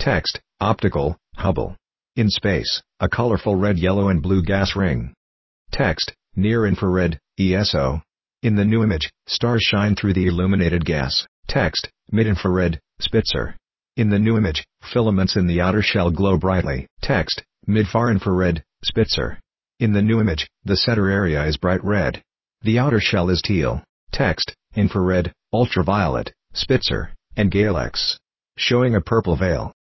Text, optical, Hubble. In space, a colorful red, yellow and blue gas ring. Text, near-infrared, ESO. In the new image, stars shine through the illuminated gas. Text, mid-infrared, Spitzer. In the new image, filaments in the outer shell glow brightly. Text, mid-far infrared, Spitzer. In the new image, the center area is bright red. The outer shell is teal. Text, infrared, ultraviolet, Spitzer, and Gale X. Showing a purple veil.